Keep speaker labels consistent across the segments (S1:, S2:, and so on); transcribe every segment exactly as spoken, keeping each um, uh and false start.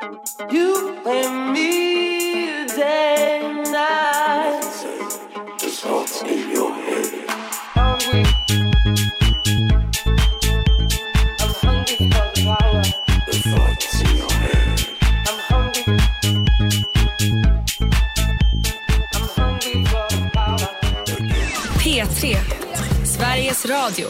S1: You and me day and night. The thoughts in your head. Hungry. I'm hungry for the power. The thoughts in your head. I'm hungry. I'm hungry for the power.
S2: P tre, Sveriges Radio.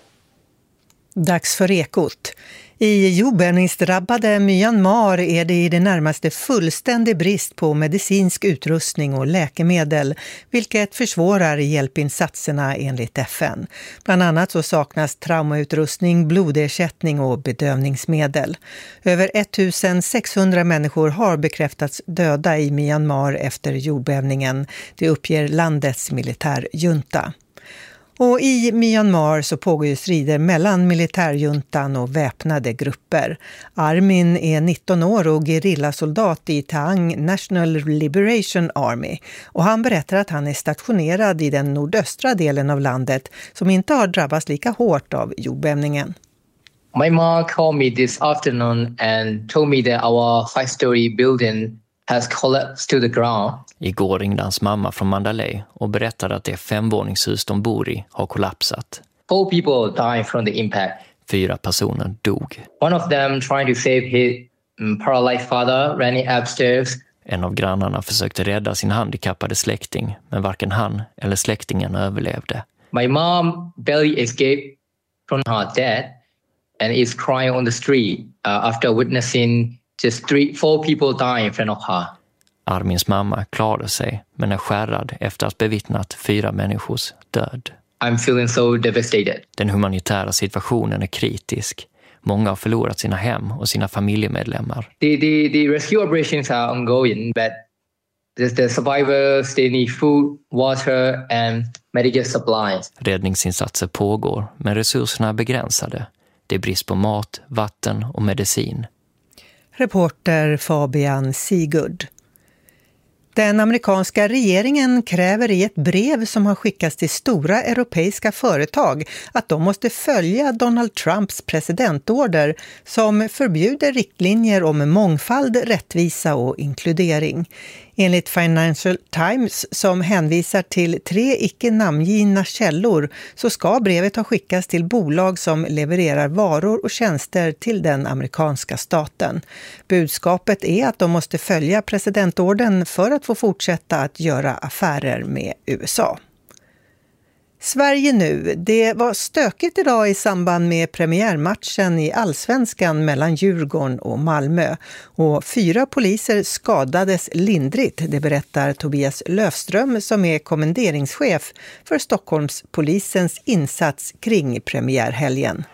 S3: Dags för Ekot. I jordbävningsdrabbade Myanmar är det i det närmaste fullständig brist på medicinsk utrustning och läkemedel, vilket försvårar hjälpinsatserna enligt F N. Bland annat så saknas traumautrustning, blodersättning och bedövningsmedel. Över ettusen sexhundra människor har bekräftats döda i Myanmar efter jordbävningen. Det uppger landets militärjunta. Och i Myanmar så pågår ju strider mellan militärjuntan och väpnade grupper. Armin är nitton år och gerillasoldat i Taang National Liberation Army. Och han berättar att han är stationerad i den nordöstra delen av landet som inte har drabbats lika hårt av jordbävningen.
S4: My mom called me this afternoon and told me that our five-story building has collapsed to the ground.
S5: Igår ringde hans mamma från Mandalay och berättade att det femvåningshus de bor i har kollapsat.
S4: Four people died from the impact.
S5: Fyra personer dog.
S4: One of them trying to save his um, paralyzed father, running upstairs.
S5: En av grannarna försökte rädda sin handikappade släkting, men varken han eller släktingen överlevde.
S4: My mom barely escaped from her dad and is crying on the street uh, after witnessing just three, four people die in front of her.
S5: Armins mamma klarade sig, men är skärrad efter att bevittnat fyra människors död.
S4: I'm feeling so devastated.
S5: Den humanitära situationen är kritisk. Många har förlorat sina hem och sina familjemedlemmar.
S4: The, the, the rescue operations are ongoing, but the, the survivors, they need food, water and medical supplies.
S5: Räddningsinsatser pågår, men resurserna är begränsade. Det är brist på mat, vatten och medicin.
S3: Reporter Fabian Sigurd. Den amerikanska regeringen kräver i ett brev som har skickats till stora europeiska företag att de måste följa Donald Trumps presidentorder som förbjuder riktlinjer om mångfald, rättvisa och inkludering. Enligt Financial Times, som hänvisar till tre icke-namngivna källor, så ska brevet ha skickats till bolag som levererar varor och tjänster till den amerikanska staten. Budskapet är att de måste följa presidentorden för att få fortsätta att göra affärer med U S A. Sverige nu. Det var stökigt idag i samband med premiärmatchen i Allsvenskan mellan Djurgården och Malmö. Och fyra poliser skadades lindrigt, det berättar Tobias Löfström som är kommenderingschef för Stockholmspolisens insats kring premiärhelgen.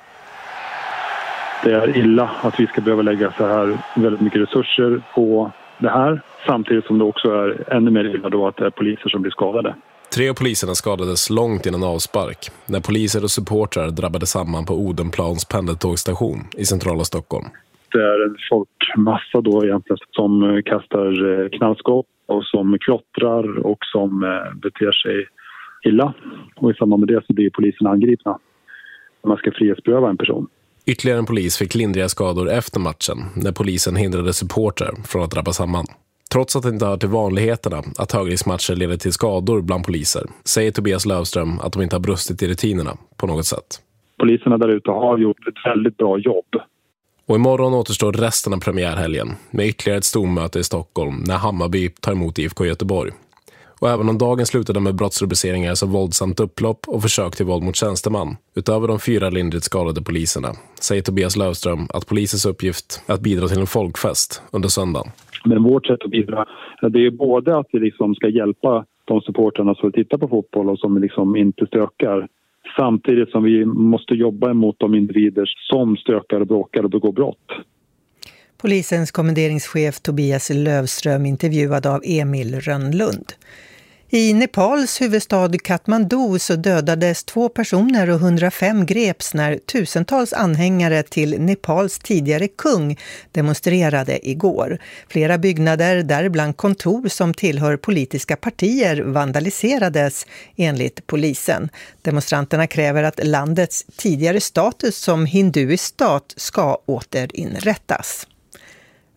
S6: Det är illa att vi ska behöva lägga så här väldigt mycket resurser på det här. Samtidigt som det också är ännu mer illa då att det är poliser som blir skadade.
S7: Tre av poliserna skadades långt innan avspark när poliser och supportrar drabbade samman på Odenplans pendeltågstation i centrala Stockholm.
S6: Det är en folkmassa då egentligen som kastar knallskott och som klottrar och som beter sig illa. Och i samband med det så blir polisen angripna. Man ska frihetsberöva en person.
S7: Ytterligare en polis fick lindriga skador efter matchen när polisen hindrade supportrar från att drabba samman. Trots att det inte hör till vanligheterna att högriskmatcher leder till skador bland poliser, säger Tobias Löfström att de inte har brustit i rutinerna på något sätt.
S6: Poliserna där ute har gjort ett väldigt bra jobb.
S7: Och imorgon återstår resten av premiärhelgen med ytterligare ett stormöte i Stockholm när Hammarby tar emot I F K Göteborg. Och även om dagen slutade med brottsrubriceringar som våldsamt upplopp och försök till våld mot tjänsteman, utöver de fyra lindrigt skadade poliserna, säger Tobias Löfström att polisens uppgift är att bidra till en folkfest under söndagen.
S6: Men vårt sätt att bidra, det är både att vi liksom ska hjälpa de supporterna som tittar på fotboll och som liksom inte stökar. Samtidigt som vi måste jobba emot de individer som stökar och bråkar och begår brott.
S3: Polisens kommenderingschef Tobias Löfström intervjuad av Emil Rönnlund. I Nepals huvudstad Kathmandu så dödades två personer och hundrafem greps när tusentals anhängare till Nepals tidigare kung demonstrerade igår. Flera byggnader, däribland kontor som tillhör politiska partier, vandaliserades enligt polisen. Demonstranterna kräver att landets tidigare status som hinduisk stat ska återinrättas.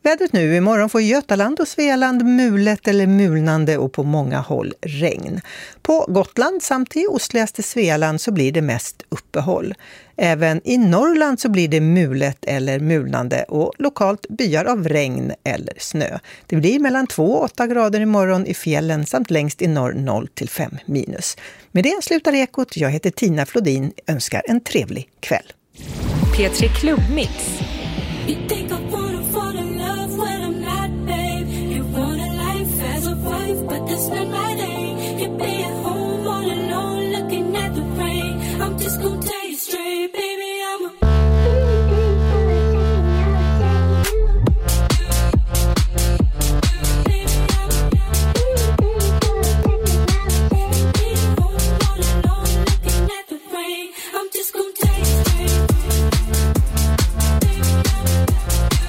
S3: Vädret nu, imorgon får Götaland och Svealand mulet eller mulnande och på många håll regn. På Gotland samt i ostligaste Svealand så blir det mest uppehåll. Även i Norrland så blir det mulet eller mulnande och lokalt byar av regn eller snö. Det blir mellan två och åtta grader imorgon i fjällen samt längst i norr noll till fem minus. Med det slutar Ekot. Jag heter Tina Flodin. Önskar en trevlig kväll.
S2: P tre Klubbmix.
S8: You think I wanna fall in love when I'm not, babe. You want a life as a wife, but that's not my day. You be at home all alone looking at the rain. I'm just gonna tell you straight, baby, I'm a I'm just gonna tell you straight.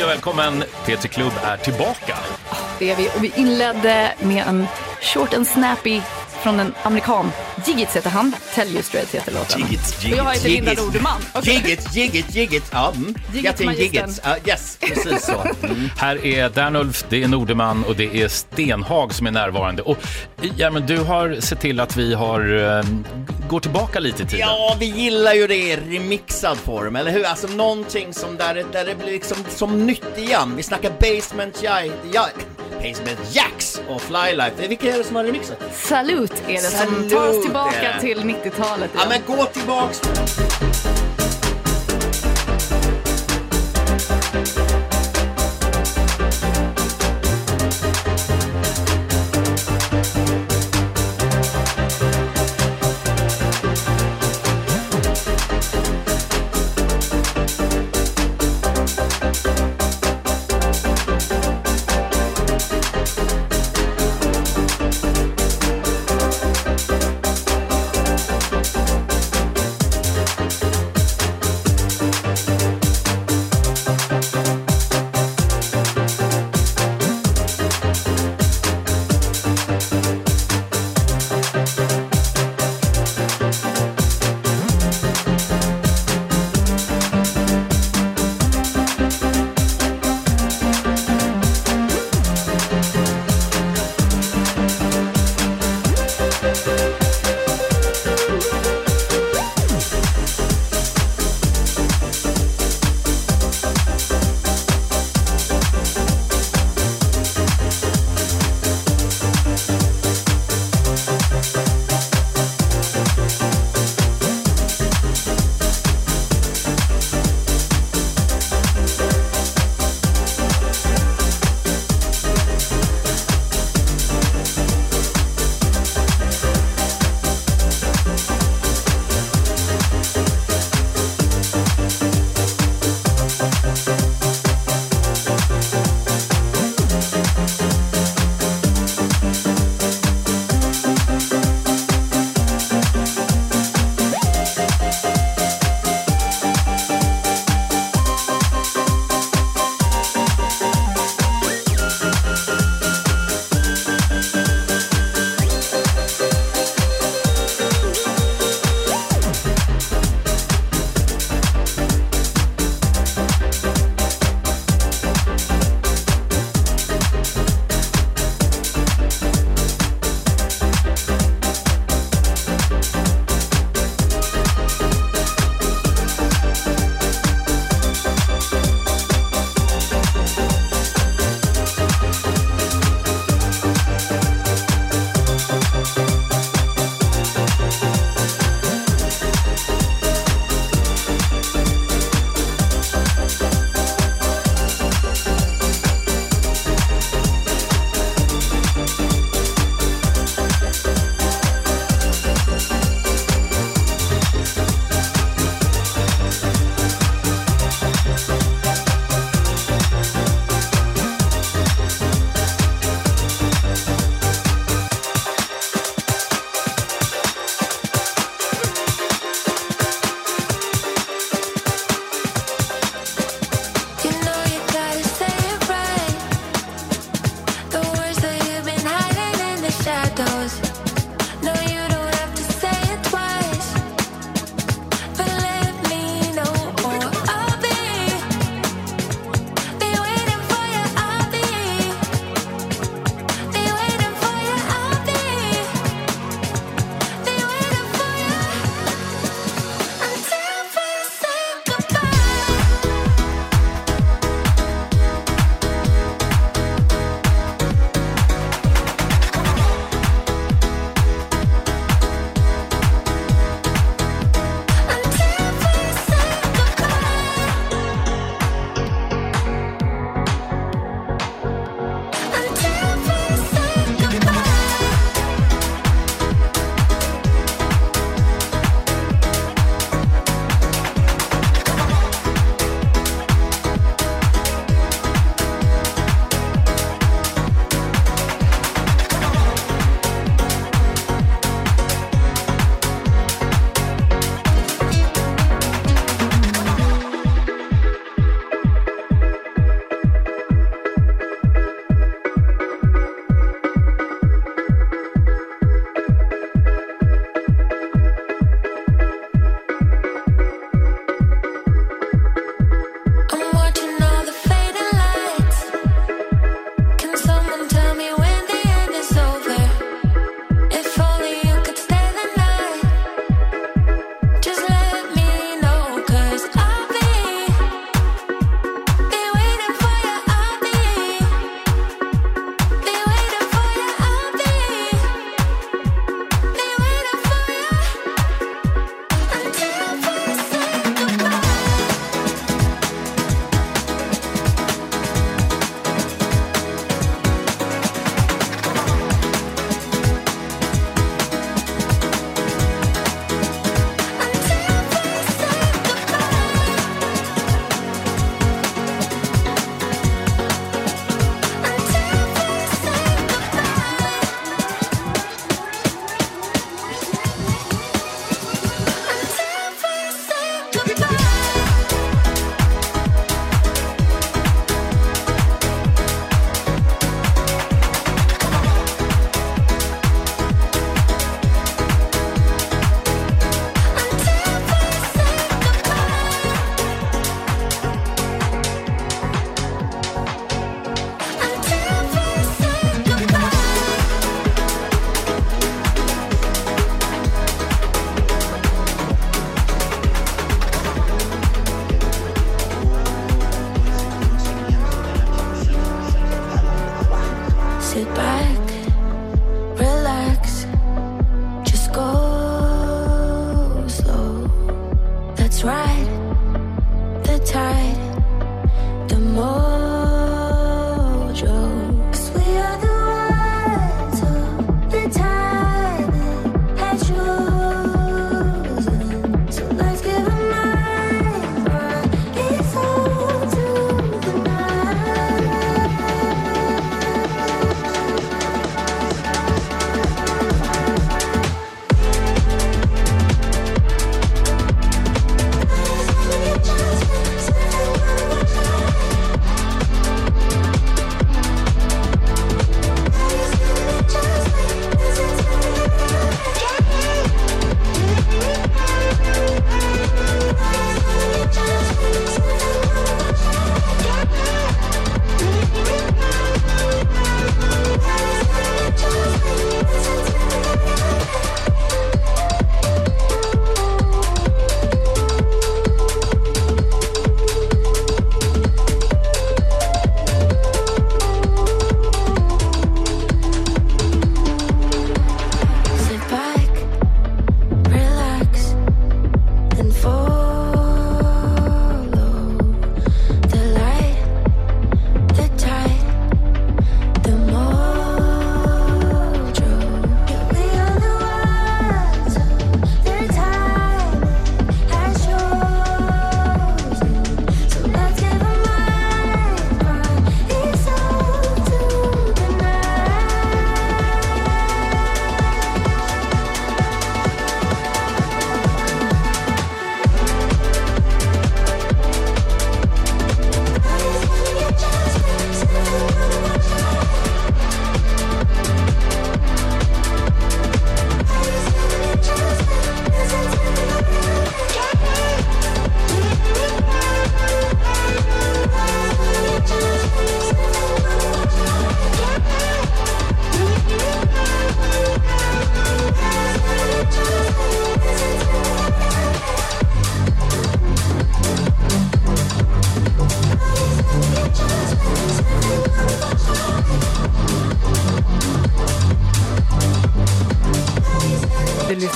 S9: välkommen. P tre Klubb är tillbaka.
S10: Det är vi. Och vi inledde med en short and snappy från en amerikan. Jiggits heter han. Tell You Straight heter låten.
S11: Jiggits,
S10: och jag heter Linda
S11: Jiggits.
S10: Nordeman. Okay.
S11: Jiggits, Jiggits, Jiggits. Ja, mm.
S10: Jiggits
S11: Jiggits. Uh, yes, precis så. Mm.
S9: Här är Dernulf, det är Nordeman och det är Stenhag som är närvarande. Och ja, men du har sett till att vi har uh, går tillbaka lite i tiden.
S11: Ja, vi gillar ju det i remixad form, eller hur? Alltså någonting som där, där det blir liksom som nytt igen. Vi snackar Basement Jack, ja, Basement Jacks och Flylife. Vilka är det som har remixat?
S10: Salut är det
S11: Salut.
S10: som tar oss tillbaka till nittiotalet.
S11: Ja, men gå tillbaks.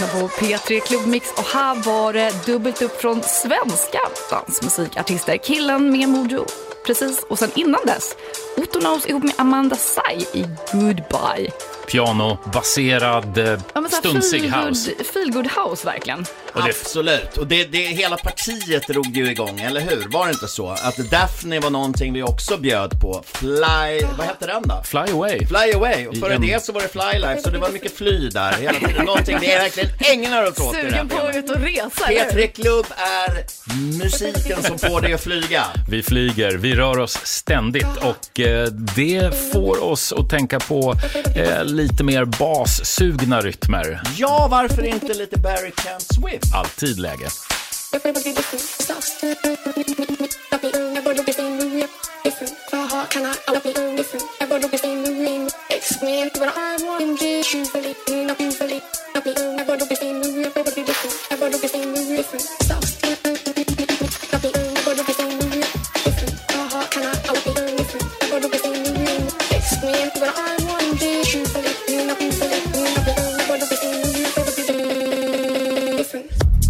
S10: lyssnar på P tre Klubbmix och här var det dubbelt upp från svenska dansmusikartister. Killen med Mojo, precis. Och sen innan dess, Otto Knows ihop med Amanda Say i Goodbye.
S9: Piano-baserad, eh,
S10: Ja, men så här
S9: stunsig
S10: feel good-
S9: house.
S10: Feel good house, verkligen.
S9: Och det-
S11: Absolut, och det, det, hela partiet drog ju igång, eller hur? Var det inte så? Att Daphne var någonting vi också bjöd på. Fly, vad hette den då?
S9: Fly Away.
S11: Fly Away, och före
S9: Igen.
S11: det så var det Fly Life, så det var mycket fly där hela tiden. Någonting, det är verkligen ägnar åt åt i det här
S10: Sugen på
S11: programmet.
S10: ut och resa,
S11: P
S10: eller
S11: tre
S10: hur?
S11: Klubb är musiken som får dig att flyga.
S9: Vi flyger, vi rör oss ständigt och eh, det får oss att tänka på eh, lite mer bassugna rytmer.
S11: Ja, varför inte lite Barry Can't Swift?
S9: Alltid läge.
S1: Everybody different stuff. Everybody different, different. For heart, can I? I'll be different. Everybody different. Explain what I want and get usually, not usually. I'll be everybody different. Everybody different. Everybody different, different stuff. I'll be everybody different, different. For heart, can I? I'll be different. Everybody different. Explain what I want and get usually, not usually. I'll be everybody different. Everybody different, different.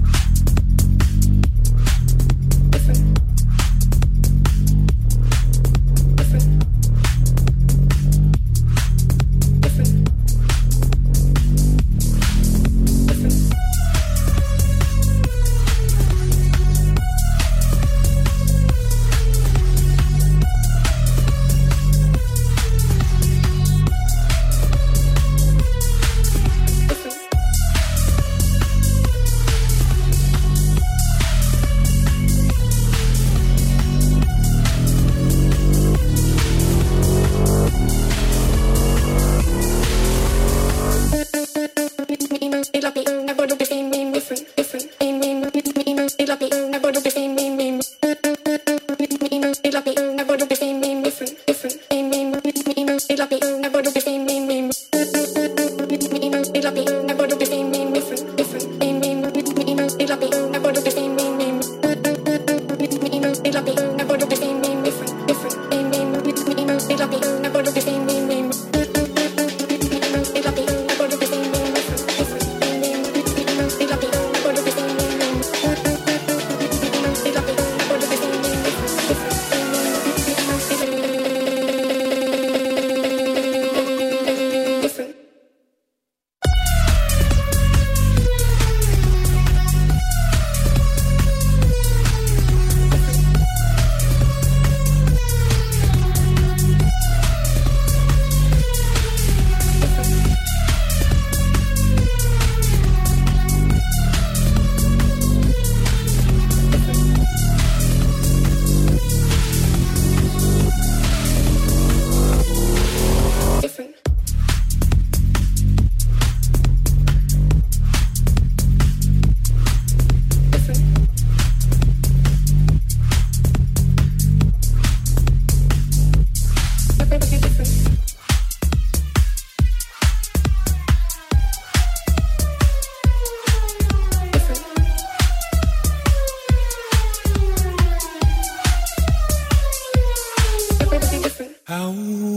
S12: How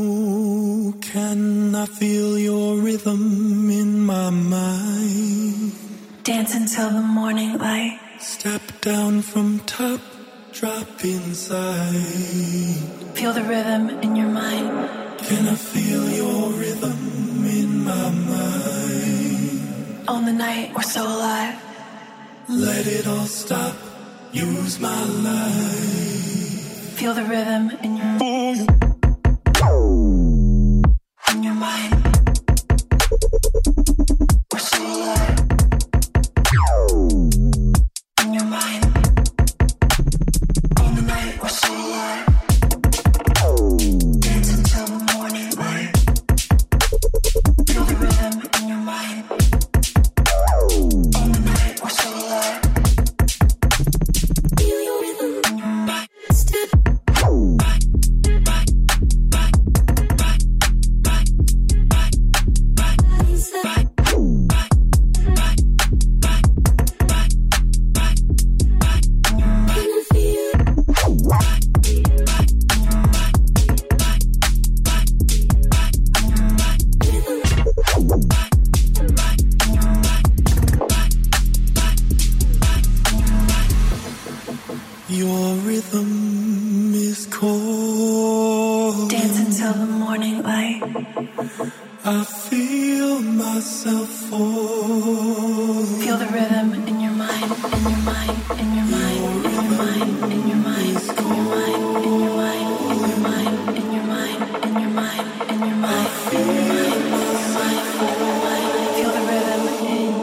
S12: can I feel your rhythm in my mind?
S13: Dance until the morning light.
S12: Step down from top, drop inside.
S13: Feel the rhythm in your mind.
S12: Can I feel your rhythm in my mind?
S13: On the night we're so alive.
S12: Let it all stop, use my life.
S13: Feel the rhythm in your in your mind. We're so alive. In your mind. On the night we're so alive. Dance until the morning light. Feel the rhythm in your mind. On the night we're so alive. Feel your rhythm in your mind. Step back, back.
S12: fall.
S13: Dance until the morning light.
S12: I feel myself fall.
S13: Feel the rhythm in your mind, in your mind, in your mind, in your mind, in your mind, in your mind, in your mind, in your mind, in your mind, in your mind, in your mind, in your mind, in your mind, feel the rhythm in you.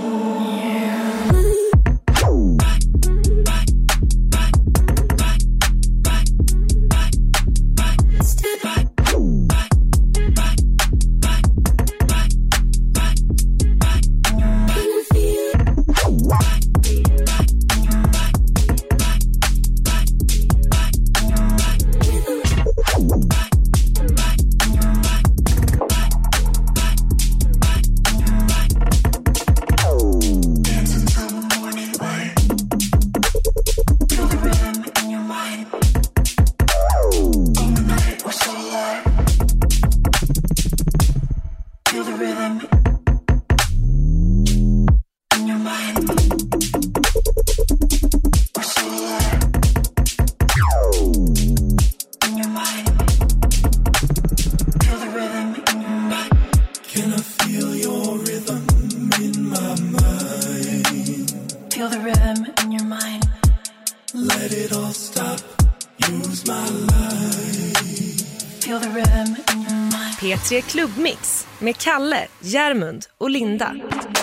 S2: P tre Klubbmix med Kalle, Järmund och Linda.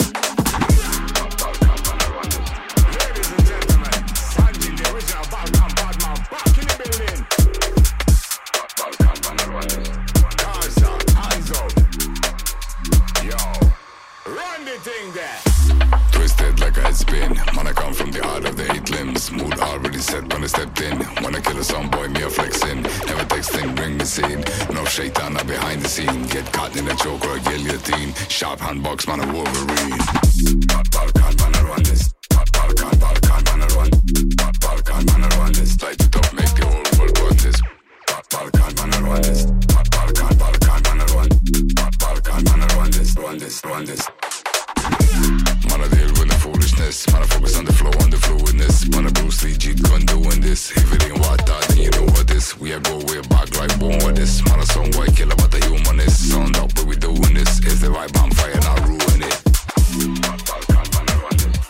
S14: Twisted like a headspin. Man, I come from the heart of the eight limbs. Mood already set when I stepped in. When I kill a some boy, me a flexing. Never texting, bring me scene. No shaitan, I'm behind the scene. Get caught in a choke or a guillotine. Sharp handbox, man, a Wolverine. Balkan, man, I run this. Balkan, Balkan, man, I run. Balkan, man, I run this. Light it up, make the whole world run this. Balkan, man, I run this. Balkan, Balkan, man, I run. Balkan, man, I run this. Run this, run this. Man, I deal with the foolishness. Man, I focus on the flow, on the fluidness. Man, I Bruce Lee, Jeet Gun doing this. If it ain't what that, then you know what this. We are go way back like born with this. Man, I some white killer, but the humanist. Sound up, but we doing this. Is the vibe I'm fire, not ruin it. Balkan, man, I run this.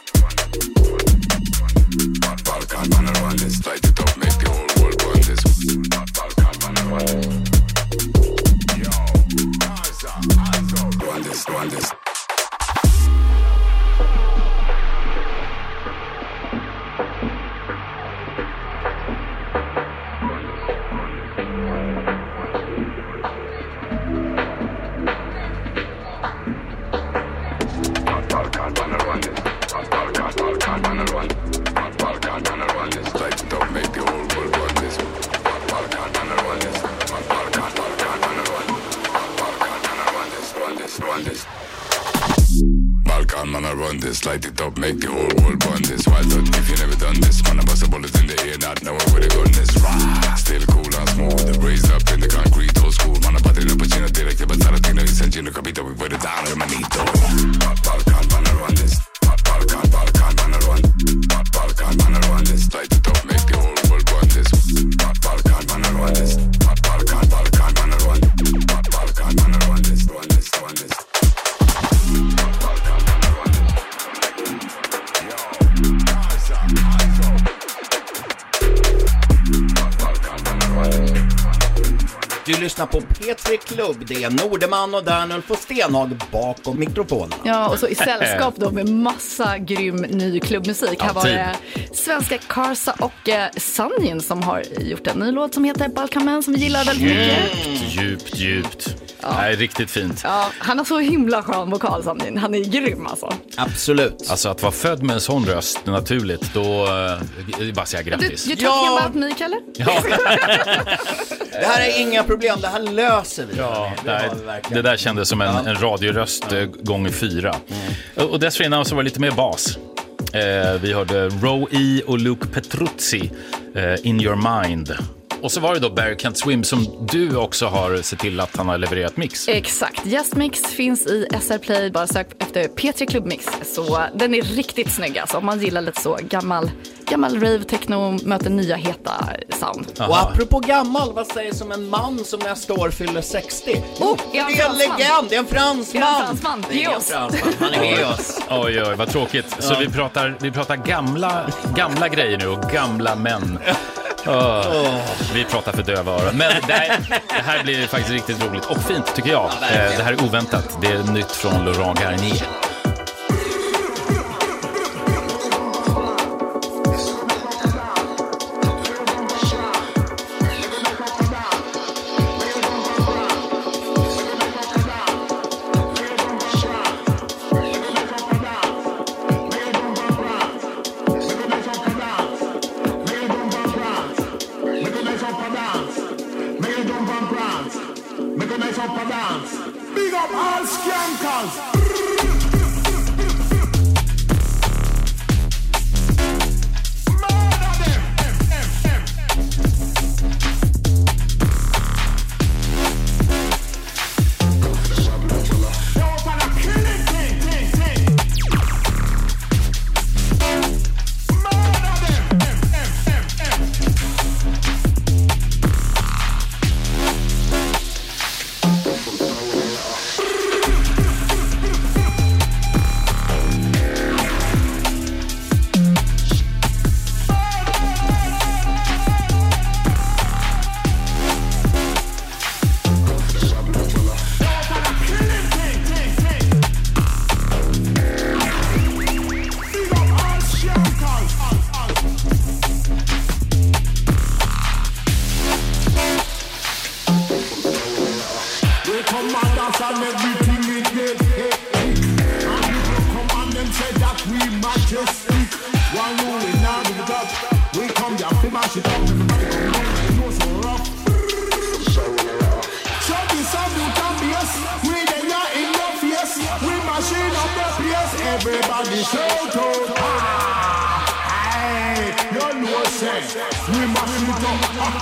S14: Balkan, man, I run this. Light it up, make the whole world run this. Balkan, man, I run this. Yo, run this, run this. Man, I run this, light it up, make the whole world run this. Wild out, if you never done this, man, I bust a bullet in the air, not knowing where the gun is. Rah! Still cool and smooth, raised up in the concrete, old school. Man, I party la pacina directa, but Tarantino is Gino Capito, we put it down, hermanito. Balkan, man, I run this. Balkan, Balkan, man, I run. Balkan, man, I run this, light it up, make the whole world run this. Balkan, man, I run this. Balkan, Balkan, man, I run. Balkan, man, I run this, run this, run this.
S11: Du lyssnar på P tre Klubb. Det är Nordeman och Daniel på Stenhag bakom mikrofonen.
S10: Ja, och så i sällskap då med massa grym ny klubbmusik.
S9: Ja,
S10: här var det svenska Karsa och eh, Sanjin som har gjort en ny låt som heter Balkan som vi gillar väldigt mycket.
S9: Djupt, djupt. Ja. Nej, riktigt fint.
S10: Ja, han har så himla skön vokal, Sanjin. Han är grym alltså.
S11: Absolut.
S9: Alltså att vara född med en sån röst naturligt, då uh, bara säga grattis.
S10: Du, du talking ja. about me, Kalle?
S9: Ja.
S11: Det här är inga problem, det här löser vi.
S9: Ja, det, här, det där kändes som en, en radioröst ja. gånger fyra. Mm. Och dessförinnan så var det lite mer bas. Eh, vi hörde Roe E och Luke Petruzzi, eh, In Your Mind. Och så var det då Barry Can't Swim som du också har sett till att han har levererat mix.
S10: Exakt. Just Mix finns i S R Play. Bara sök efter P tre Klubbmix. Så den är riktigt snygg alltså. Om man gillar lite så gammal, gammal rave techno möter nya heta sound.
S11: Aha. Och apropå gammal, vad säger som en man som nästa år fyller sextio?
S10: Oh,
S11: det är en legend, det är en fransman.
S10: Det är en fransman.
S11: Det är en fransman. Han är med oss.
S9: Oj, oj, vad tråkigt. Så
S11: Ja.
S9: vi pratar, vi pratar gamla, gamla grejer nu och gamla män. Oh,
S11: oh.
S9: Vi pratar för döva öron. Men det här, det här blir faktiskt riktigt roligt och fint tycker jag.
S11: Ja,
S9: eh, det här är oväntat. Det är nytt från Laurent Garnier.
S12: Big up all scankers. Everybody shout out, hey, you know say, we must be done.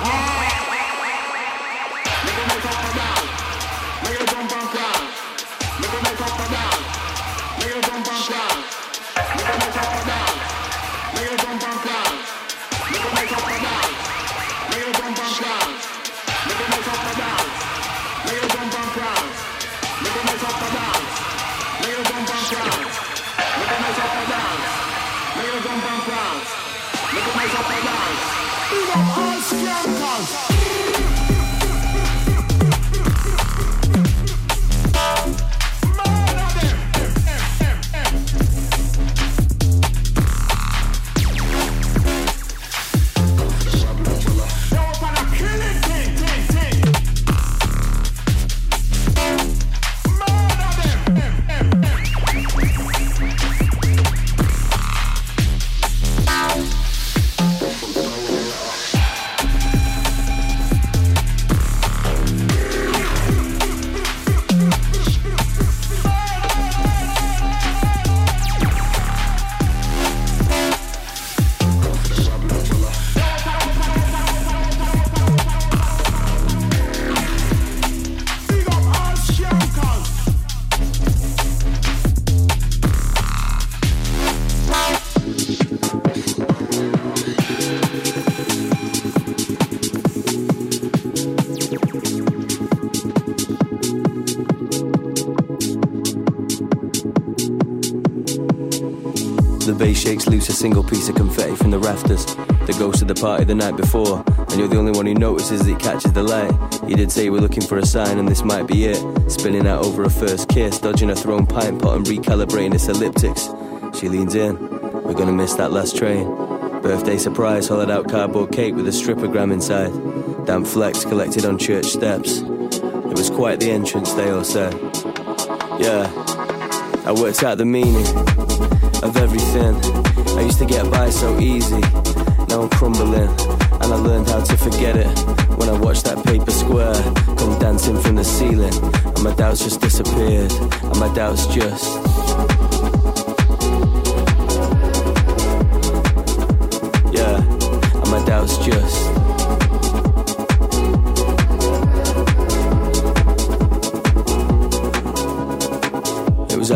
S12: Make a make up a dance, make a jump and dance, make a make up a dance, make a jump and dance, make a make up a dance, make a jump and dance, make a make up a dance, make a jump and dance, make a make up a dance, make a jump and dance, make a make up a dance, make a jump and dance. Make a nice up and dance. Make a jump and dance. Make a nice up and dance. Big up all scankers.
S15: The bass shakes loose a single piece of confetti from the rafters. The ghost of the party the night before, and you're the only one who notices it catches the light. You did say you were looking for a sign, and this might be it. Spinning out over a first kiss, dodging a thrown pint pot and recalibrating its elliptics. She leans in. We're gonna miss that last train. Birthday surprise, hollowed out cardboard cake with a strippogram inside. Damp flecks collected on church steps. It was quite the entrance, they all said. Yeah, I worked out the meaning of everything. I used to get by so easy. Now I'm crumbling, and I learned how to forget it when I watched that paper square come dancing from the ceiling. And my doubts just disappeared, and my doubts just... Yeah, and my doubts just...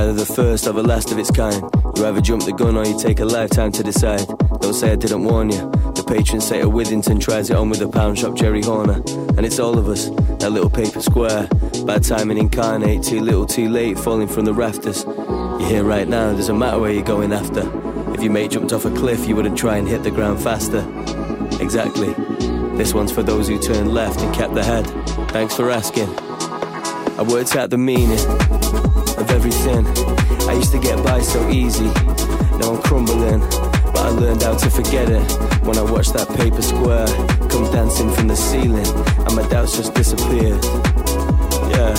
S15: either the first or the last of its kind. You either jump the gun or you take a lifetime to decide. Don't say I didn't warn you. The patron saint of Withington tries it on with a pound shop Jerry Horner. And it's all of us, that little paper square. Bad timing incarnate, too little too late, falling from the rafters. You're here right now, doesn't matter where you're going after. If your mate jumped off a cliff, you wouldn't try and hit the ground faster. Exactly. This one's for those who turned left and kept the head. Thanks for asking. I worked out the meaning of everything. I used to get by so easy. Now I'm crumbling, but I learned how to forget it when I watched that paper square come dancing from the ceiling, and my doubts just disappeared. Yeah.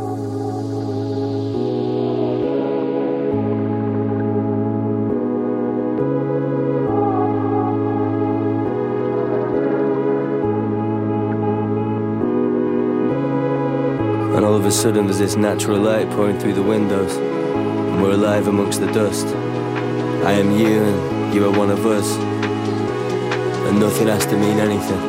S15: And all of a sudden there's this natural light pouring through the windows, and we're alive amongst the dust. I am you and you are one of us, and nothing has to mean anything.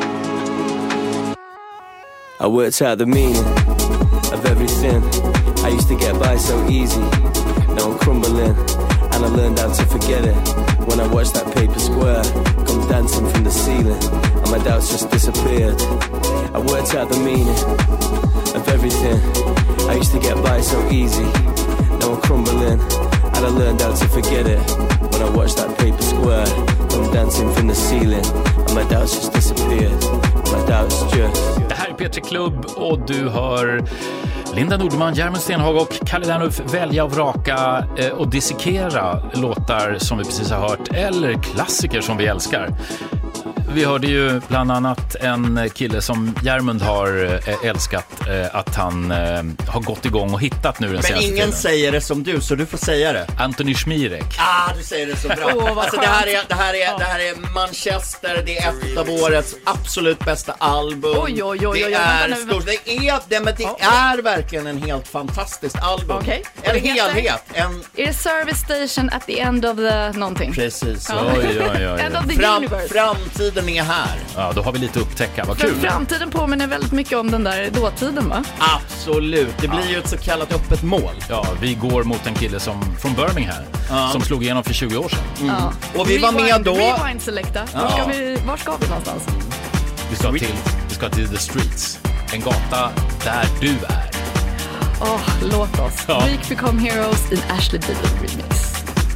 S15: I worked out the meaning of everything. I used to get by so easy. Now I'm crumbling, and I learned how to forget it when I watched that paper square come dancing from the ceiling, and my doubts just disappeared. I worked out the meaning of everything. I used to get by so easy. Now I'm crumbling, and I learned how to forget it when I watched that paper square come dancing from the ceiling, and my doubts just disappeared. My doubts just...
S9: Det här är P tre Klubb och du hör Linda Nordman, Järmund Stenhag och Kalle Dernulf välja och vraka eh, och dissekera låtar som vi precis har hört eller klassiker som vi älskar. Vi hörde ju bland annat en kille som Järmund har älskat, att han har gått igång och hittat nu den
S11: Men
S9: senaste
S11: ingen
S9: tiden.
S11: Säger det som du, så du får säga det.
S9: Anthony Schmirek.
S11: Ah, du säger det så bra.
S10: Åh, vad
S11: alltså, det, här är,
S10: skönt.
S11: det, här är, det här är Manchester, det är ett av årets absolut bästa album.
S10: Oj, oj, oj, oj,
S11: det
S10: oj,
S11: är
S10: vänta nu,
S11: stort. Det är, det, men det är verkligen en helt fantastisk album.
S10: Okej.
S11: En
S10: Och det heter?
S11: helhet. En...
S10: Är det Service Station at the end of the någonting?
S11: Precis.
S10: Ja.
S9: Oj, oj, oj, oj.
S10: End of the
S11: Fram,
S10: universe.
S11: framtiden är här.
S9: Ja, då har vi lite upptäcka. Vad
S10: För
S9: kul.
S10: framtiden påminner väldigt mycket om den där dåtiden, va?
S11: Absolut. Det blir ju ett så kallat öppet mål.
S9: Ja, vi går mot en kille som från Birmingham
S11: Ja.
S9: som slog igenom för tjugo år sedan.
S11: Mm.
S10: Ja.
S11: Och vi var med då.
S10: Rewind Selecta. Var,
S11: Ja.
S10: ska vi, var ska vi någonstans?
S9: Vi ska till, vi ska till The Streets. En gata där du är.
S10: Åh, oh, låt oss.
S9: Ja.
S10: Week Become Heroes in Ashley Dillon remix.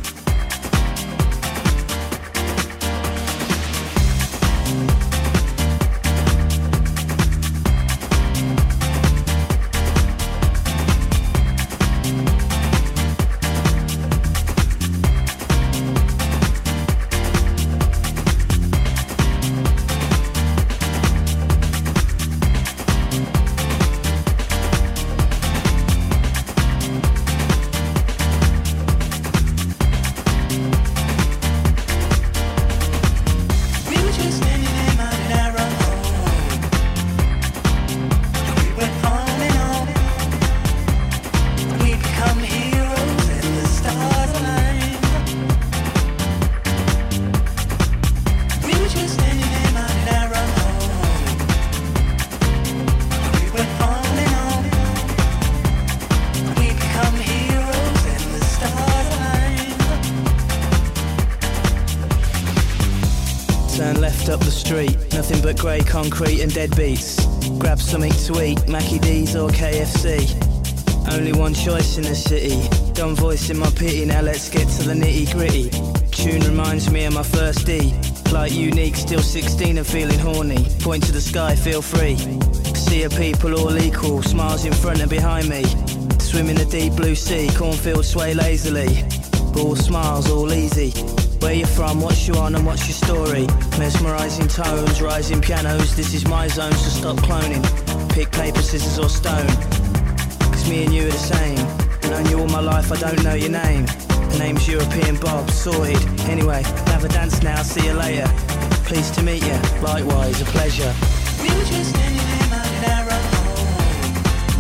S16: Turn left up the street, nothing but grey concrete and deadbeats. Grab something to eat, Mackie D's or K F C. Only one choice in the city, done voicing my pity, now let's get to the nitty gritty. Tune reminds me of my first D, like unique, still sixteen and feeling horny. Point to the sky, feel free. See a people all equal, smiles in front and behind me. Swim in the deep blue sea, cornfields sway lazily. All smiles, all easy. Where you from, what's you on and what's your story? Mesmerising tones, rising pianos, this is my zone, so stop cloning. Pick paper, scissors or stone, cause me and you are the same. Known you all my life, I don't know your name. The name's European Bob, sorted. Anyway, have a dance now, see you later. Pleased to meet you, likewise, a pleasure. We were just standing there minding our own home.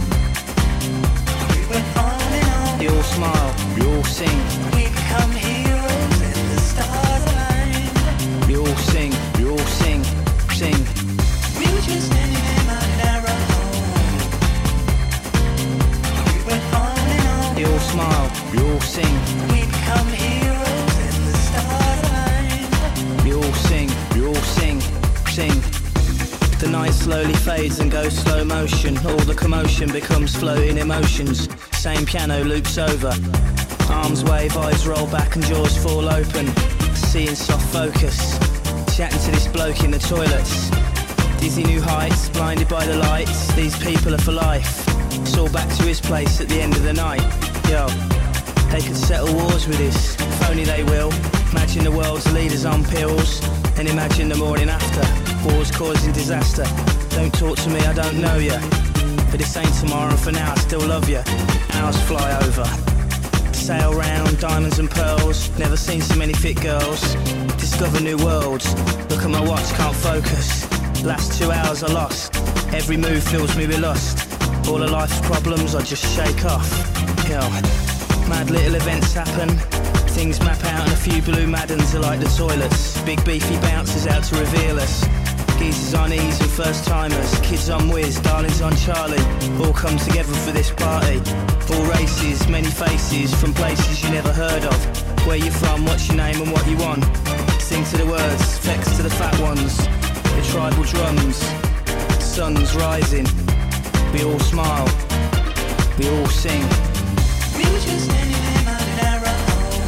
S16: We went on and on. We all smile, we all sing. We become heroes and the stars align. We all sing, we all sing, sing. We were just standing there minding our own home. We went on and on. We all smile, we all sing. We become heroes in the starlight. We all sing, we all sing, sing. The night slowly fades and goes slow motion. All the commotion becomes floating emotions. Same piano loops over. Arms wave, eyes roll back and jaws fall open. Seeing soft focus. Chatting to this bloke in the toilets. Dizzy new heights, blinded by the lights. These people are for life. It's all back to his place at the end of the night. Yo, they could settle wars with this. If only they will. Imagine the world's leaders on pills. And imagine the morning after. Wars causing disaster. Don't talk to me, I don't know ya. But this ain't tomorrow, and for now I still love ya. Hours fly over. Sail round, diamonds and pearls. Never seen so many fit girls. Discover new worlds. Look at my watch, can't focus. Last two hours I lost. Every move fills me with lust. All of life's problems I just shake off. Yo, mad little events happen. Things map out and a few blue Maddens are like the toilets. Big beefy bouncers out to reveal us. Geezers on ease and first timers. Kids on whiz, darlings on Charlie. All come together for this party. All races, many faces, from places you never heard of. Where you from, what's your name and what you want. Sing to the words, flex to the fat ones. The tribal drums, sun's rising. We all smile, we all sing. We were just standing there minding our own.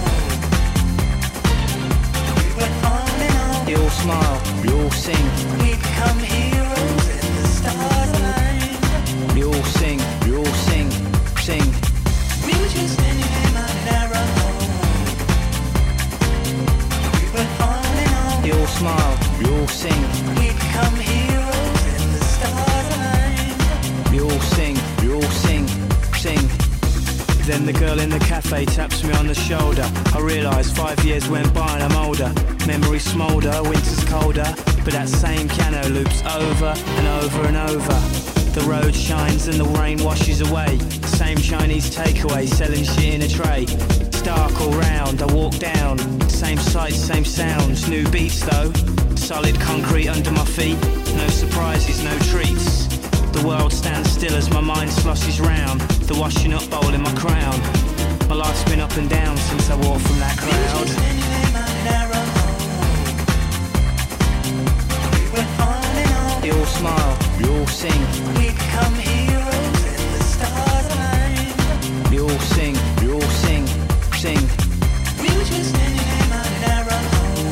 S16: We went on and on. We all smile, we all sing. We become heroes in the starlight. We all sing, we all sing, sing. We were just standing there minding our own. We went on and on. We all smile, we all sing. We become heroes in the starlight. We all sing, we all sing, sing. Then the girl in the cafe taps me on the shoulder. I realise five years went by and I'm older. Memories smoulder, winter's colder. But that same piano loops over and over and over. The road shines and the rain washes away. Same Chinese takeaway selling shit in a tray. It's dark all round, I walk down. Same sights, same sounds, new beats though. Solid concrete under my feet. No surprises, no treats. The world stands still as my mind sloshes round. The washing up bowl in my crown. My life's been up and down since I walked from that crowd. We all smile, we all sing. We become heroes in the starlight. We all sing, we all sing, sing. We were just standing there minding our own.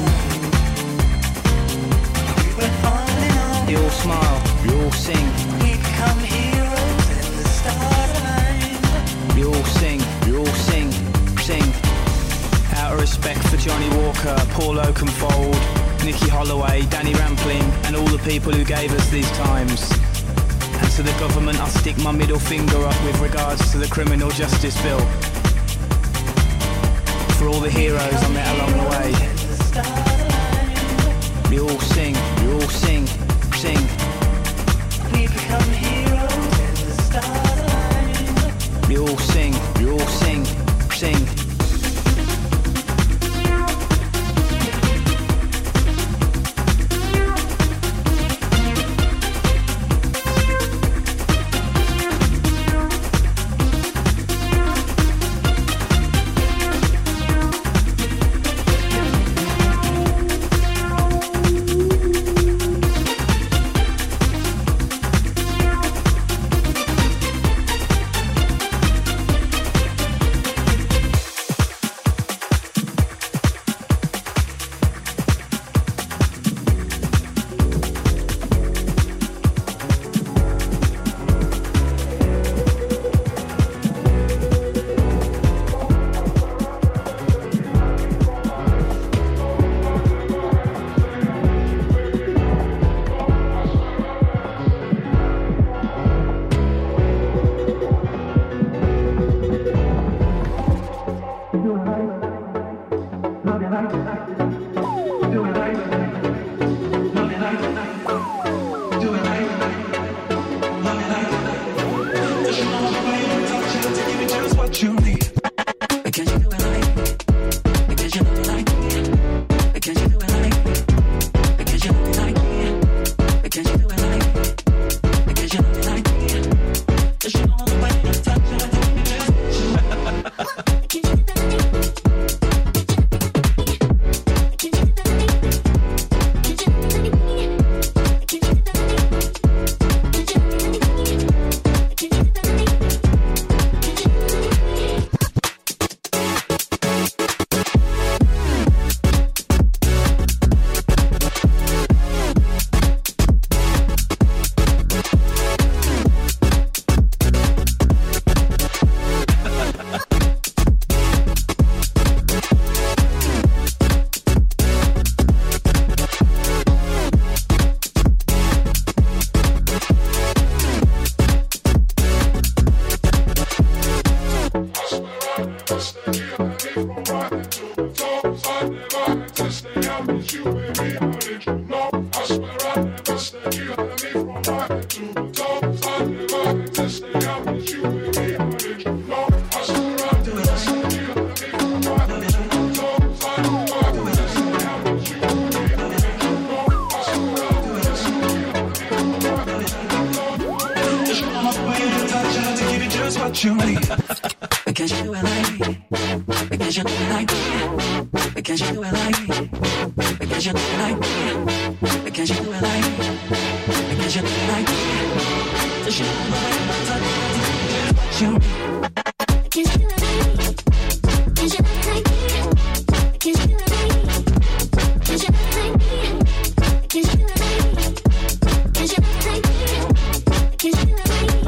S16: We went on and on. We all smile, we all sing. We become heroes in the starlight. We all sing, we all sing, sing. Out of respect for Johnny Walker, Paul Oakenfold, Nicky Holloway, Danny Rampling, and all the people who gave us these times. And to the government I stick my middle finger up with regards to the criminal justice bill. For all the heroes I met along the way. We all sing, we all sing, sing. We become heroes in the starlight. We all sing, we all sing, sing.
S8: Can't you
S17: what you mean. Because you do it like me. Because you do it like me. Because you do it like me. Because you do it like me. Because you do it like me. Because you do it like me. Just you do it like me. What you mean. Because you do it like me. Because you do it like me. Because you do it like me. Because you do it like me. Because you do it like me. Because you do it like me. Because you do it like me. Because you do it like me.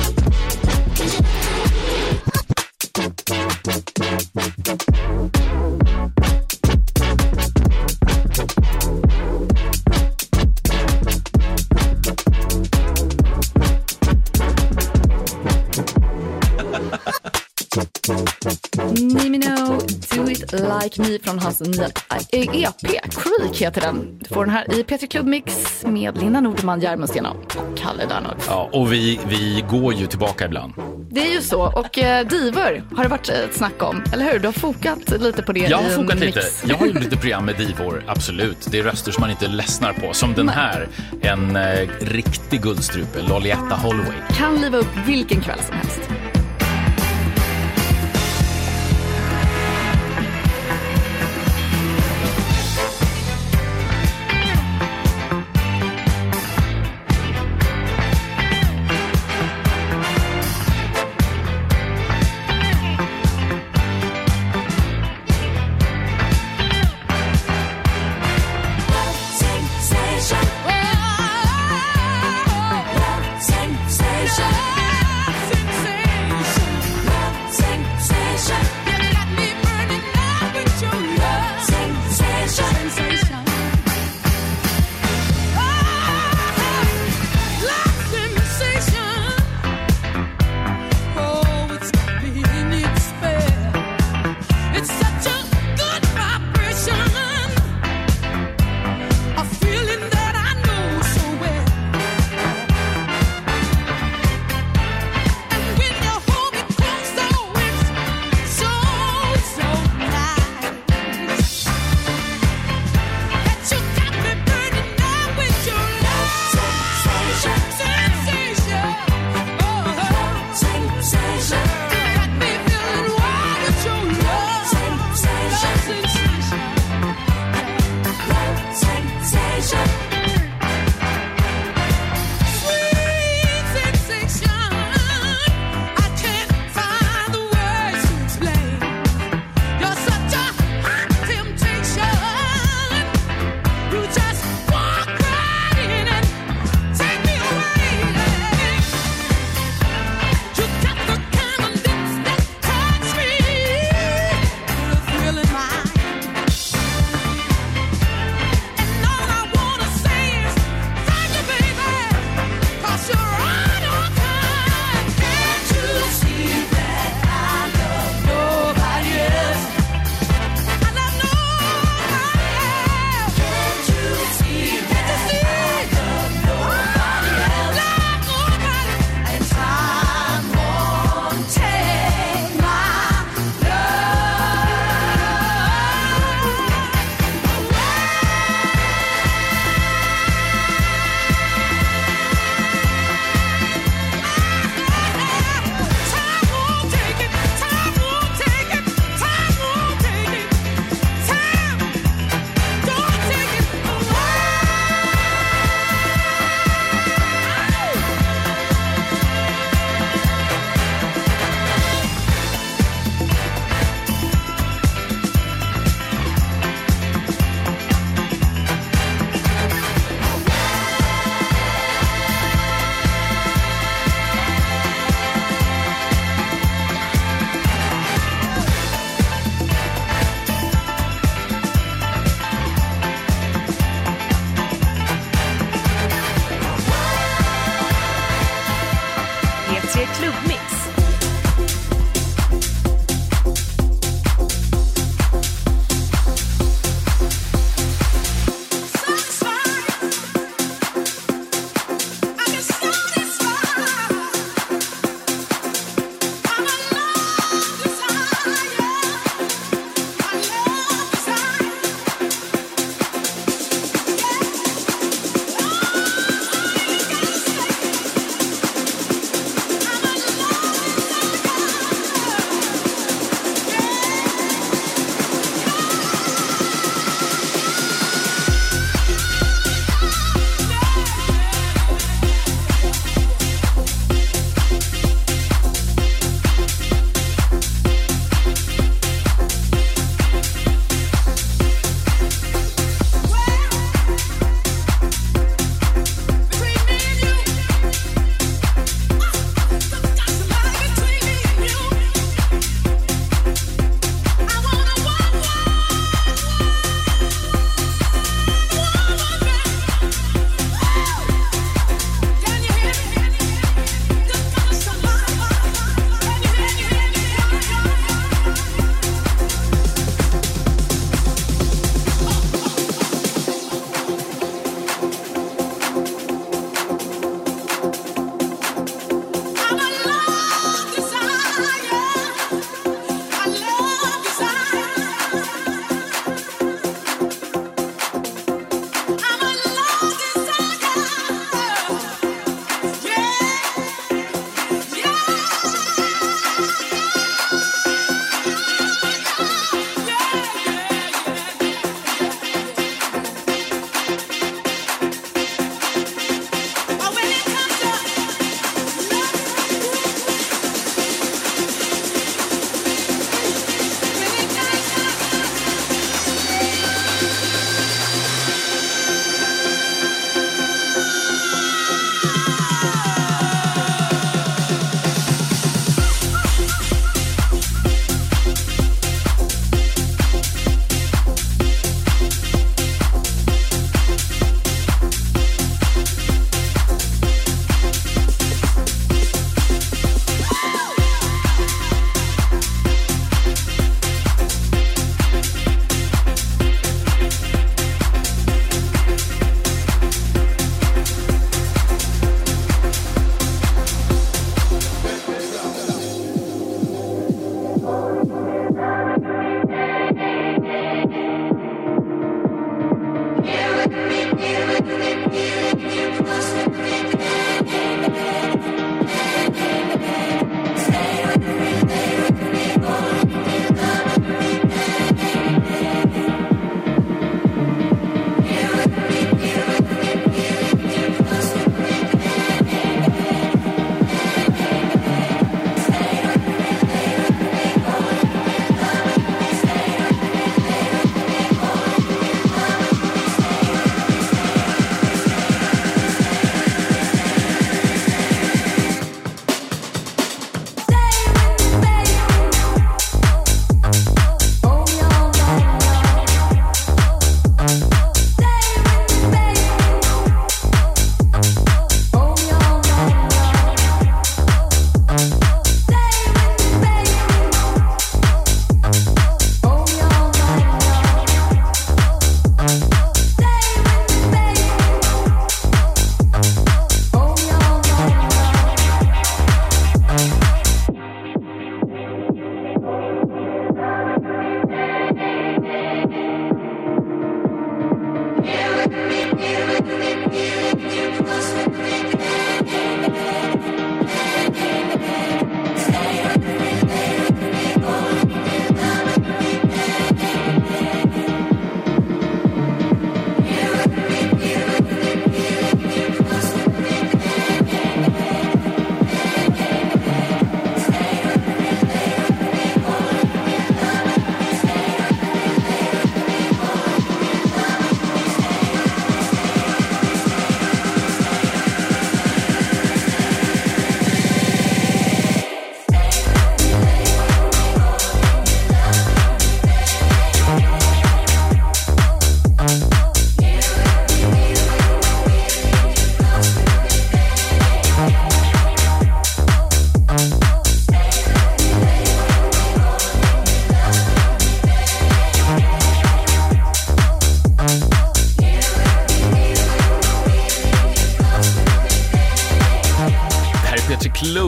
S10: Nimino, Do It Like Me från hans nya E P, Creek heter den. Du får den här i P tre Club Mix med Linda Nordman, Järmundsson och Kalle Dernulf.
S9: Ja, och vi, vi går ju tillbaka ibland.
S10: Det är ju så, och eh, divor har det varit ett snack om, eller hur? Du har fokat lite på det.
S9: Jag har
S10: i
S9: fokat
S10: mix.
S9: lite. Jag har gjort lite program med divor, absolut. Det är röster som man inte ledsnar på. Som den här, en eh, riktig guldstrupe, Lolietta Holloway.
S10: Kan liva upp vilken kväll som helst.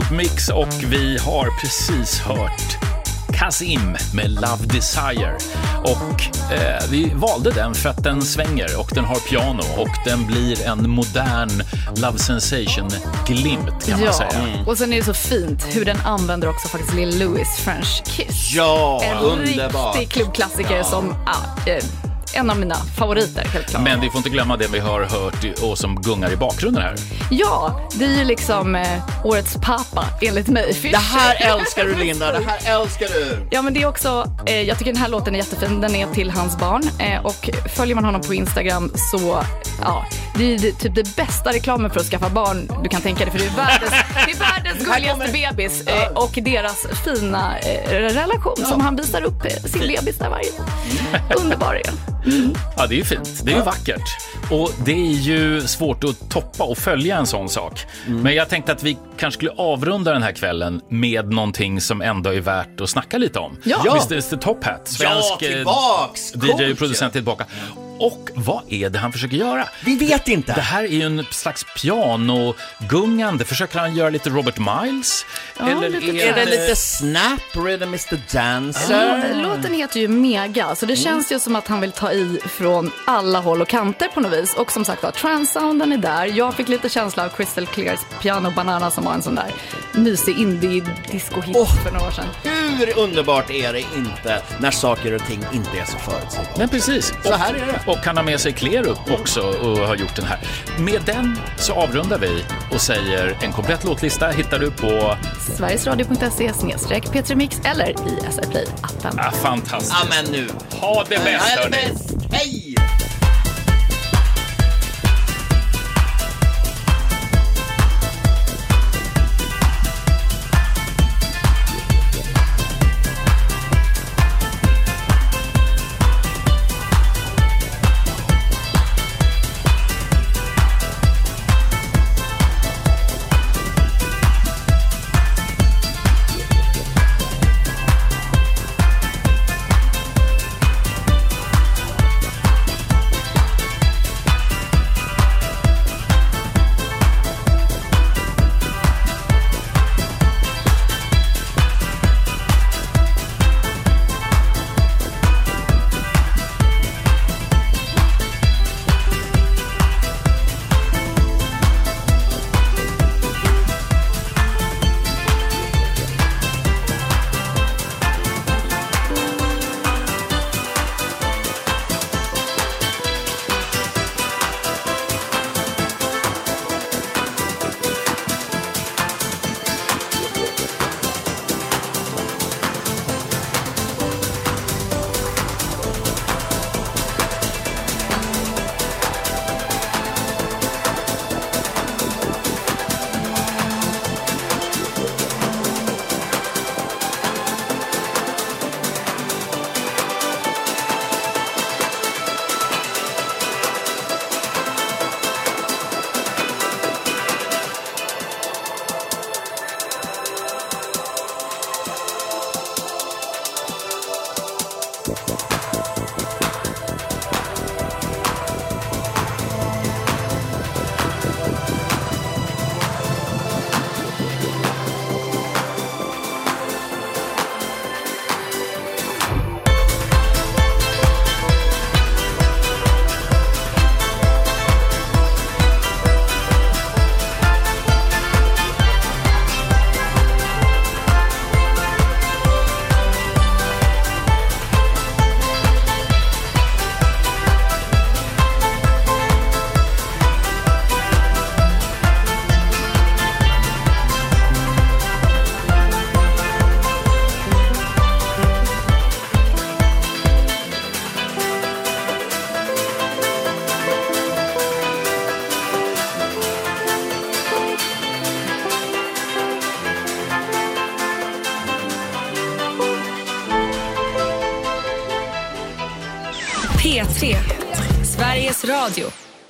S9: Dubbeltop Mix och vi har precis hört Kazim med Love Desire och eh, vi valde den för att den svänger och den har piano och den blir en modern Love Sensation-glimt kan
S10: ja.
S9: man säga.
S10: Mm. Och sen är det så fint hur den använder också faktiskt Lil Louis French Kiss.
S11: Ja,
S10: en
S11: underbart.
S10: riktig klubbklassiker
S9: Ja.
S10: som ah, eh, en av mina favoriter helt klart.
S9: Men vi får inte glömma det vi har hört och som gungar i bakgrunden här.
S10: Ja, det är ju liksom eh, årets pappa enligt mig.
S11: Det här älskar du, Linda, det här älskar du.
S10: Ja, men det är också, eh, jag tycker den här låten är jättefin, den är till hans barn eh, och följer man honom på Instagram så, ja, det är det, typ det bästa reklamen för att skaffa barn du kan tänka dig, för det är världens, det är världens gulligaste bebis eh, och deras fina eh, relation som han visar upp eh, sin bebis där varje dag. Underbar är den. Mm.
S9: Ja, det är ju fint. Det är ju vackert. Och det är ju svårt att toppa och följa en sån sak. Mm. Men jag tänkte att vi kanske skulle avrunda den här kvällen med någonting som ändå är värt att snacka lite om.
S11: Ja.
S9: Mister Mister Top Hat, svensk
S11: ja, tillbaks.
S9: D J-producent tillbaka. Och vad är det han försöker göra?
S11: Vi vet inte.
S9: Det här är ju en slags pianogungande. Försöker han göra lite Robert Miles?
S10: Ja,
S9: eller
S10: lite
S11: är det lite Snap, Rhythm mister Dancer?
S10: Ja, låten heter ju Mega, så det känns ju som att han vill ta i från alla håll och kanter på något vis. Och som sagt, trance-sounden är där. Jag fick lite känsla av Crystal Clears Piano Banana som var en sån där mysig indie-disco-hit oh, för några år sedan.
S11: Hur underbart är det inte när saker och ting inte är så förutsägbart?
S9: Men precis.
S11: Så här är det.
S9: Och kan ha med sig Clear upp också och har gjort den här. Med den så avrundar vi och säger en komplett låtlista hittar du på
S10: sverigesradio punkt se snedstreck P tre Mix eller i S R Play-appen.
S9: Ja, fantastiskt.
S11: Ja, men nu.
S9: Ha det bäst, hörni.
S11: Hej!
S2: P tre, Sveriges Radio.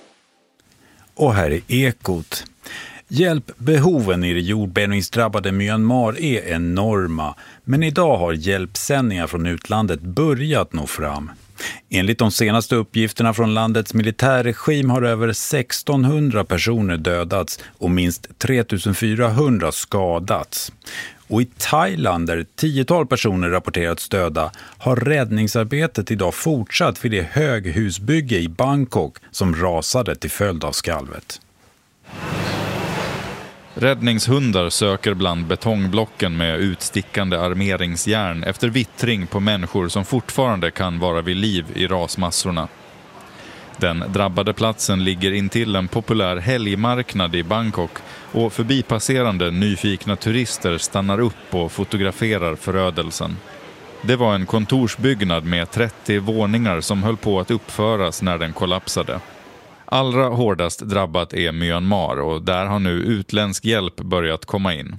S18: Och här är Ekot. Hjälpbehoven i det jordbävningsdrabbade Myanmar är enorma, men idag har hjälpsändningar från utlandet börjat nå fram. Enligt de senaste uppgifterna från landets militärregim har över sextonhundra personer dödats och minst tre tusen fyrahundra skadats. Och i Thailand, där ett tiotal personer rapporterats döda, har räddningsarbetet idag fortsatt vid det höghusbygge i Bangkok som rasade till följd av skalvet.
S19: Räddningshundar söker bland betongblocken med utstickande armeringsjärn efter vittring på människor som fortfarande kan vara vid liv i rasmassorna. Den drabbade platsen ligger intill en populär helgmarknad i Bangkok och förbipasserande nyfikna turister stannar upp och fotograferar förödelsen. Det var en kontorsbyggnad med trettio våningar som höll på att uppföras när den kollapsade. Allra hårdast drabbat är Myanmar och där har nu utländsk hjälp börjat komma in.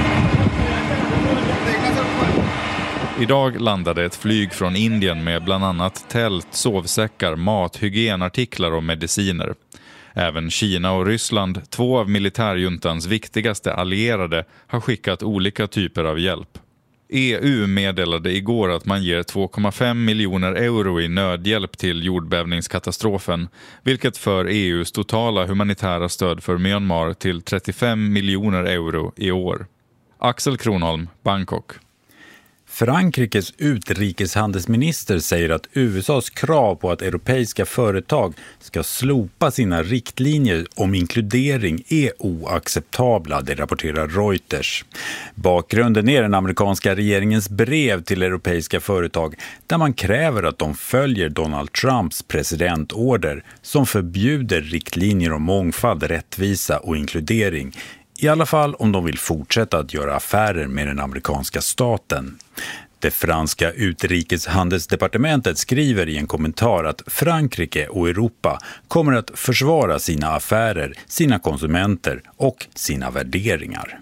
S19: Idag landade ett flyg från Indien med bland annat tält, sovsäckar, mat, hygienartiklar och mediciner. Även Kina och Ryssland, två av militärjuntans viktigaste allierade, har skickat olika typer av hjälp. E U meddelade igår att man ger två komma fem miljoner euro i nödhjälp till jordbävningskatastrofen, vilket för E U:s totala humanitära stöd för Myanmar till trettiofem miljoner euro i år. Axel Kronholm, Bangkok.
S18: Frankrikes utrikeshandelsminister säger att U S A:s krav på att europeiska företag ska slopa sina riktlinjer om inkludering är oacceptabla, det rapporterar Reuters. Bakgrunden är den amerikanska regeringens brev till europeiska företag där man kräver att de följer Donald Trumps presidentorder som förbjuder riktlinjer om mångfald, rättvisa och inkludering. I alla fall om de vill fortsätta att göra affärer med den amerikanska staten. Det franska utrikeshandelsdepartementet skriver i en kommentar att Frankrike och Europa kommer att försvara sina affärer, sina konsumenter och sina värderingar.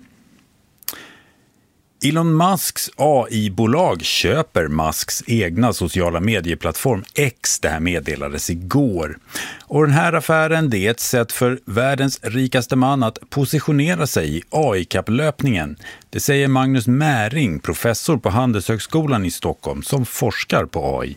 S18: Elon Musks A I-bolag köper Musks egna sociala medieplattform X. Det här meddelades igår. Och den här affären, det är ett sätt för världens rikaste man att positionera sig i A I-kapplöpningen. Det säger Magnus Märing, professor på Handelshögskolan i Stockholm som forskar på A I.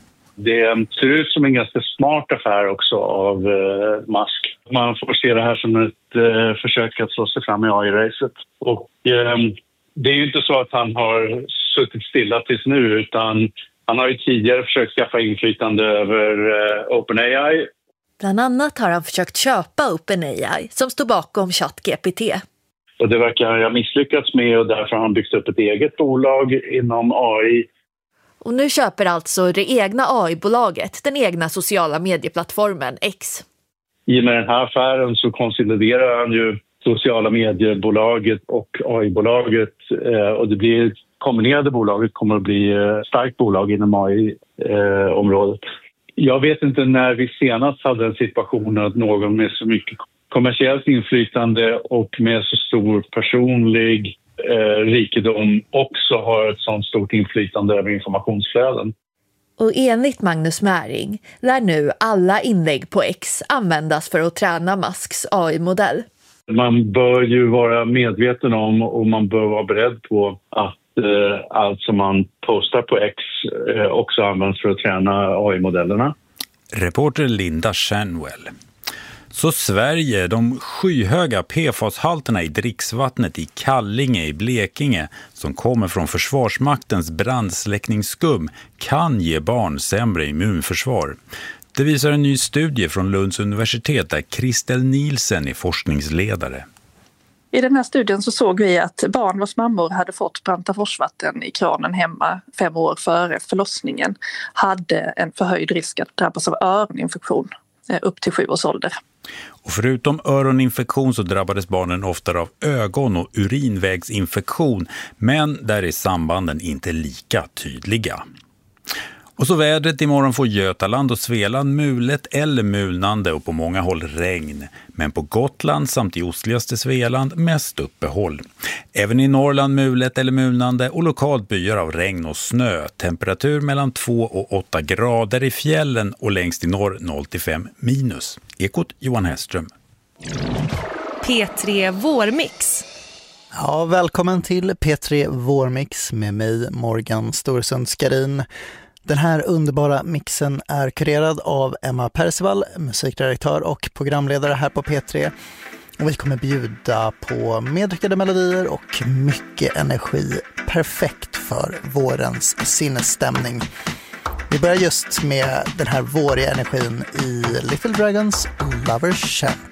S20: Det ser ut som en ganska smart affär också av eh, Musk. Man får se det här som ett eh, försök att slå sig fram i A I-racet. Och eh, det är ju inte så att han har suttit stilla tills nu, utan han har ju tidigare försökt skaffa inflytande över eh, OpenAI.
S21: Bland annat har han försökt köpa OpenAI som står bakom ChatGPT.
S20: Och det verkar ha misslyckats med, och därför har han byggt upp ett eget bolag inom A I.
S21: Och nu köper alltså det egna A I-bolaget den egna sociala medieplattformen X.
S20: I och med den här affären så konsoliderar han ju sociala mediebolaget och A I-bolaget, och det blir kombinerade bolaget kommer att bli ett starkt bolag inom A I-området. Jag vet inte när vi senast hade en situation att någon med så mycket kommersiellt inflytande och med så stor personlig eh, rikedom också har ett sådant stort inflytande över informationsflöden.
S21: Och enligt Magnus Märing lär nu alla inlägg på X användas för att träna Musks A I-modell.
S20: Man bör ju vara medveten om, och man bör vara beredd på att eh, allt som man postar på X eh, också används för att träna A I-modellerna.
S18: Reporter Linda Shanwell. Så Sverige, de skyhöga P F A S-halterna i dricksvattnet i Kallinge i Blekinge som kommer från Försvarsmaktens brandsläckningsskum kan ge barn sämre immunförsvar. Det visar en ny studie från Lunds universitet där Kristel Nielsen är forskningsledare.
S22: I den här studien så såg vi att barn vars mammor hade fått brantaforsvatten i kranen hemma fem år före förlossningen hade en förhöjd risk att drabbas av öroninfektion upp till sju års ålder.
S18: Och förutom öroninfektion så drabbades barnen oftare av ögon- och urinvägsinfektion, men där är sambanden inte lika tydliga. Och så vädret: imorgon får Götaland och Svealand mulet eller mulnande och på många håll regn. Men på Gotland samt i ostligaste Svealand mest uppehåll. Även i Norrland mulet eller mulnande och lokalt byar av regn och snö. Temperatur mellan två och åtta grader i fjällen och längst i norr noll till fem minus. Ekot Johan Hellström.
S2: P tre Vårmix.
S23: Ja, välkommen till P tre Vårmix med mig Morgan Storsund Skarin.
S4: Den här underbara mixen är kurerad av Emma Percival, musikdirektör och programledare här på P tre. Och vi kommer bjuda på medryckade melodier och mycket energi, perfekt för vårens sinnesstämning. Vi börjar just med den här våriga energin i Little Dragons Lover's Chant.